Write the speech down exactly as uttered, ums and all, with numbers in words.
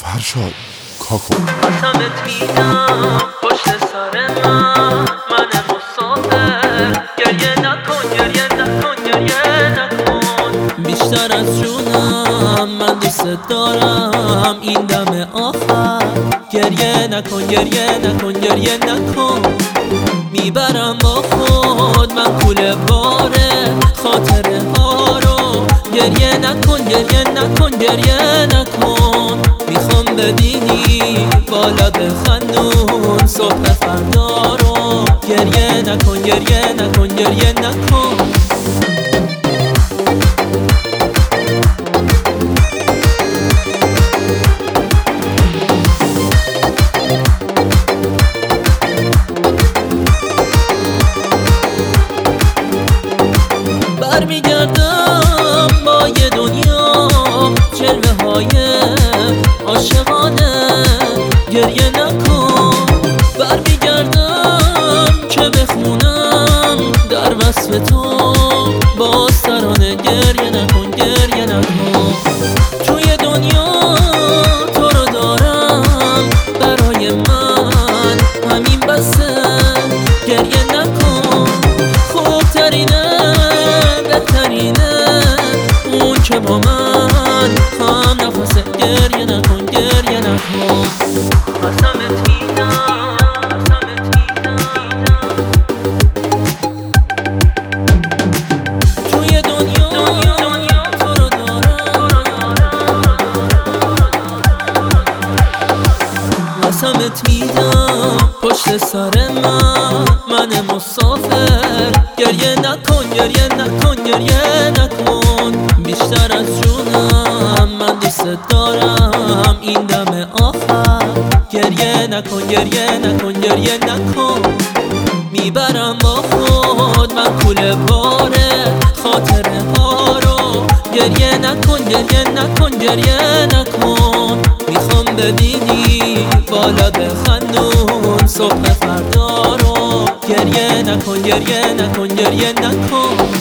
فرشاد کاکو قسمت میدم پشت سر من من مسافر گریه نکن گریه نکن گریه نکن بیشتر از جونم من دوست دارم این دم آخر گریه نکن گریه نکن گریه نکن میبرم با خود من کوله باره خاطره ها رو گریه نکن گریه نکن گریه نکن میخوام ببینی بالا بخندون صبح فردا رو گریه نکن گریه نکن گریه نکن برمیگردم با یه دنیا جلوه های عاشقانه گریه نکن برمیگردم که بخونم در وصف تو باز ترانه گریه نکن گریه نکن توی دنیا تو رو دارم برای من همین بسه گریه نکن خوبترینه بهترینه اون که با من هم نفسه گریه نکن گریه نکن قسمت میدم قسمت میدم توی دنیا تو رو دارم قسمت میدم پشت سر من من مسافر گریه نکن گریه نکن گریه نکن بیشتر از جونم من دوست دارم این دم آخر گریه نکن گریه نکن گریه نکن میبرم با خود من کوله باره خاطره ها رو گریه نکن گریه نکن گریه نکن میخوام ببینی بالا بخندون صبح فردا رو گریه نکن گریه نکن گریه نکن